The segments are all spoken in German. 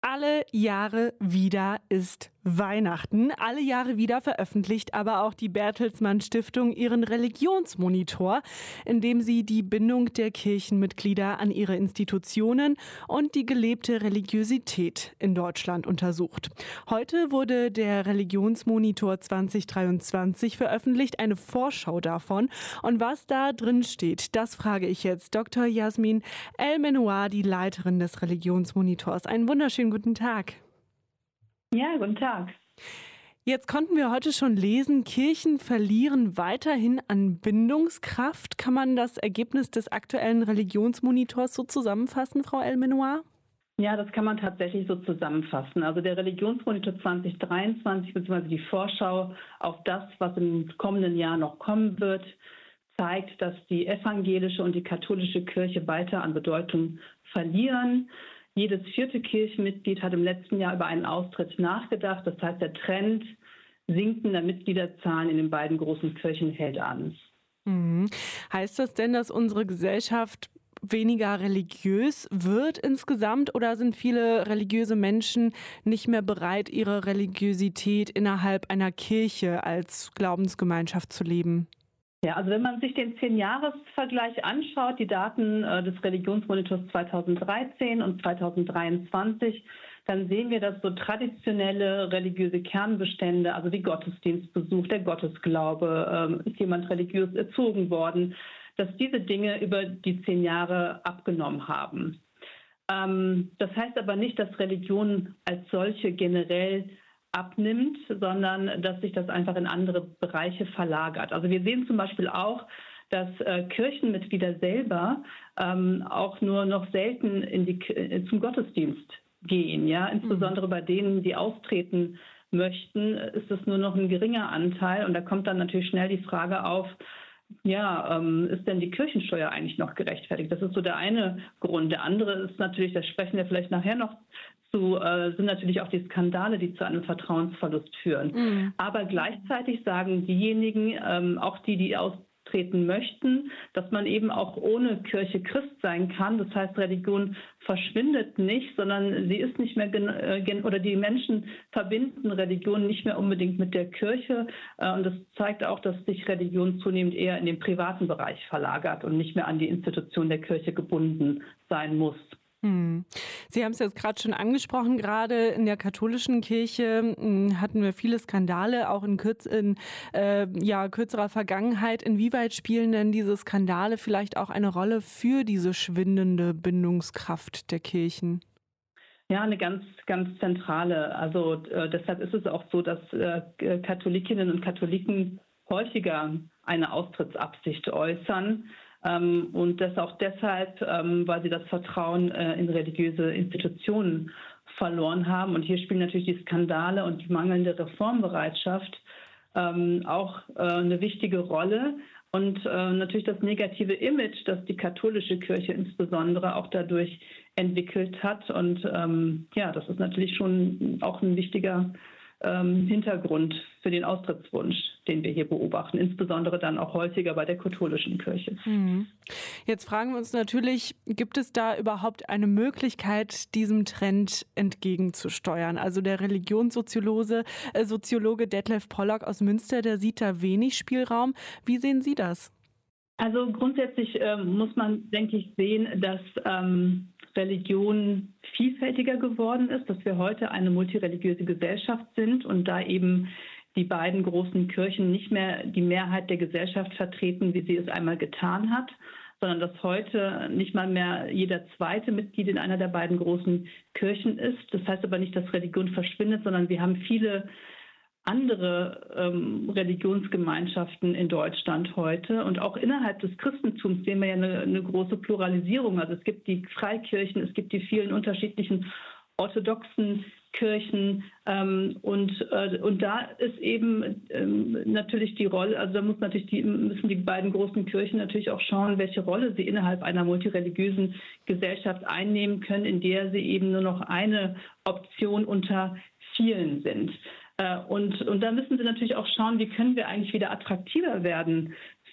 Alle Jahre wieder ist Weihnachten. Alle Jahre wieder veröffentlicht aber auch die Bertelsmann Stiftung ihren Religionsmonitor, in dem sie die Bindung der Kirchenmitglieder an ihre Institutionen und die gelebte Religiosität in Deutschland untersucht. Heute wurde der Religionsmonitor 2023 veröffentlicht, eine Vorschau davon. Und was da drin steht, das frage ich jetzt Dr. Jasmin El-Menoir, die Leiterin des Religionsmonitors. Einen wunderschönen guten Tag. Ja, guten Tag. Jetzt konnten wir heute schon lesen, Kirchen verlieren weiterhin an Bindungskraft. Kann man das Ergebnis des aktuellen Religionsmonitors so zusammenfassen, Frau El-Menoir? Ja, das kann man tatsächlich so zusammenfassen. Also der Religionsmonitor 2023 bzw. die Vorschau auf das, was im kommenden Jahr noch kommen wird, zeigt, dass die evangelische und die katholische Kirche weiter an Bedeutung verlieren. Jedes vierte Kirchenmitglied hat im letzten Jahr über einen Austritt nachgedacht. Das heißt, der Trend sinkender Mitgliederzahlen in den beiden großen Kirchen hält an. Heißt das denn, dass unsere Gesellschaft weniger religiös wird insgesamt, oder sind viele religiöse Menschen nicht mehr bereit, ihre Religiosität innerhalb einer Kirche als Glaubensgemeinschaft zu leben? Ja, also wenn man sich den 10-Jahres-Vergleich anschaut, die Daten des Religionsmonitors 2013 und 2023, dann sehen wir, dass so traditionelle religiöse Kernbestände, also wie Gottesdienstbesuch, der Gottesglaube, ist jemand religiös erzogen worden, dass diese Dinge über die 10 Jahre abgenommen haben. Das heißt aber nicht, dass Religion als solche generell abnimmt, sondern dass sich das einfach in andere Bereiche verlagert. Also wir sehen zum Beispiel auch, dass Kirchenmitglieder selber auch nur noch selten zum Gottesdienst gehen. Ja? Insbesondere bei denen, die austreten möchten, ist es nur noch ein geringer Anteil. Und da kommt dann natürlich schnell die Frage auf, ist denn die Kirchensteuer eigentlich noch gerechtfertigt? Das ist so der eine Grund. Der andere ist natürlich, das sprechen wir vielleicht nachher noch zu, sind natürlich auch die Skandale, die zu einem Vertrauensverlust führen. Aber gleichzeitig sagen diejenigen, auch die austreten möchten, dass man eben auch ohne Kirche Christ sein kann. Das heißt, Religion verschwindet nicht, sondern sie ist nicht mehr, oder die Menschen verbinden Religion nicht mehr unbedingt mit der Kirche. Und das zeigt auch, dass sich Religion zunehmend eher in den privaten Bereich verlagert und nicht mehr an die Institution der Kirche gebunden sein muss. Sie haben es jetzt gerade schon angesprochen, gerade in der katholischen Kirche hatten wir viele Skandale, auch in kürzerer Vergangenheit. Inwieweit spielen denn diese Skandale vielleicht auch eine Rolle für diese schwindende Bindungskraft der Kirchen? Ja, eine ganz, ganz zentrale. Also deshalb ist es auch so, dass Katholikinnen und Katholiken häufiger eine Austrittsabsicht äußern. Und das auch deshalb, weil sie das Vertrauen in religiöse Institutionen verloren haben. Und hier spielen natürlich die Skandale und die mangelnde Reformbereitschaft auch eine wichtige Rolle. Und natürlich das negative Image, das die katholische Kirche insbesondere auch dadurch entwickelt hat. Und das ist natürlich schon auch ein wichtiger Hintergrund für den Austrittswunsch, den wir hier beobachten, insbesondere dann auch häufiger bei der katholischen Kirche. Jetzt fragen wir uns natürlich, gibt es da überhaupt eine Möglichkeit, diesem Trend entgegenzusteuern? Also der Religionssoziologe Detlef Pollack aus Münster, der sieht da wenig Spielraum. Wie sehen Sie das? Also grundsätzlich muss man, denke ich, sehen, dass Religion vielfältiger geworden ist, dass wir heute eine multireligiöse Gesellschaft sind und da eben die beiden großen Kirchen nicht mehr die Mehrheit der Gesellschaft vertreten, wie sie es einmal getan hat, sondern dass heute nicht mal mehr jeder zweite Mitglied in einer der beiden großen Kirchen ist. Das heißt aber nicht, dass Religion verschwindet, sondern wir haben viele andere Religionsgemeinschaften in Deutschland heute. Und auch innerhalb des Christentums sehen wir ja eine große Pluralisierung. Also es gibt die Freikirchen, es gibt die vielen unterschiedlichen orthodoxen Kirchen und da ist eben natürlich die Rolle, also da müssen die beiden großen Kirchen natürlich auch schauen, welche Rolle sie innerhalb einer multireligiösen Gesellschaft einnehmen können, in der sie eben nur noch eine Option unter vielen sind. Und da müssen sie natürlich auch schauen, wie können wir eigentlich wieder attraktiver werden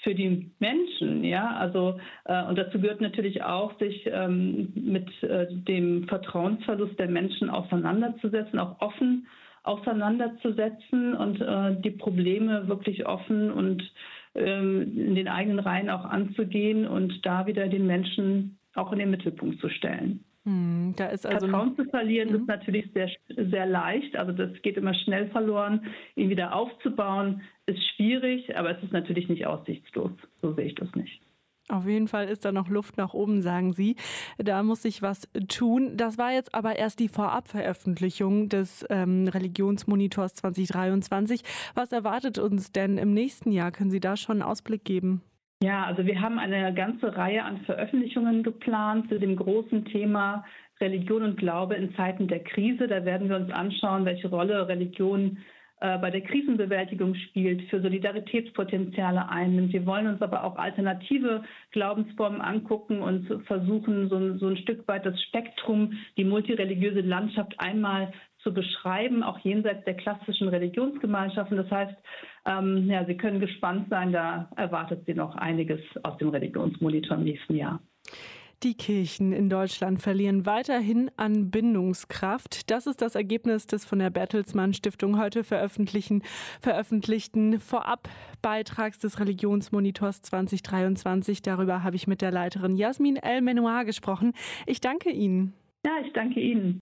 für die Menschen, ja, also und dazu gehört natürlich auch, sich mit dem Vertrauensverlust der Menschen auseinanderzusetzen, auch offen auseinanderzusetzen und die Probleme wirklich offen und in den eigenen Reihen auch anzugehen und da wieder den Menschen auch in den Mittelpunkt zu stellen. Da ist also Vertrauen zu verlieren ist natürlich sehr, sehr leicht. Also das geht immer schnell verloren. Ihn wieder aufzubauen ist schwierig, aber es ist natürlich nicht aussichtslos. So sehe ich das nicht. Auf jeden Fall ist da noch Luft nach oben, sagen Sie. Da muss sich was tun. Das war jetzt aber erst die Vorabveröffentlichung des Religionsmonitors 2023. Was erwartet uns denn im nächsten Jahr? Können Sie da schon einen Ausblick geben? Ja, also wir haben eine ganze Reihe an Veröffentlichungen geplant zu dem großen Thema Religion und Glaube in Zeiten der Krise. Da werden wir uns anschauen, welche Rolle Religion bei der Krisenbewältigung spielt, für Solidaritätspotenziale einnimmt. Wir wollen uns aber auch alternative Glaubensformen angucken und versuchen, so ein Stück weit das Spektrum, die multireligiöse Landschaft einmal zu beschreiben, auch jenseits der klassischen Religionsgemeinschaften. Das heißt, Sie können gespannt sein, da erwartet Sie noch einiges aus dem Religionsmonitor im nächsten Jahr. Die Kirchen in Deutschland verlieren weiterhin an Bindungskraft. Das ist das Ergebnis des von der Bertelsmann Stiftung heute veröffentlichten Vorabbeitrags des Religionsmonitors 2023. Darüber habe ich mit der Leiterin Jasmin El-Menouar gesprochen. Ich danke Ihnen. Ja, ich danke Ihnen.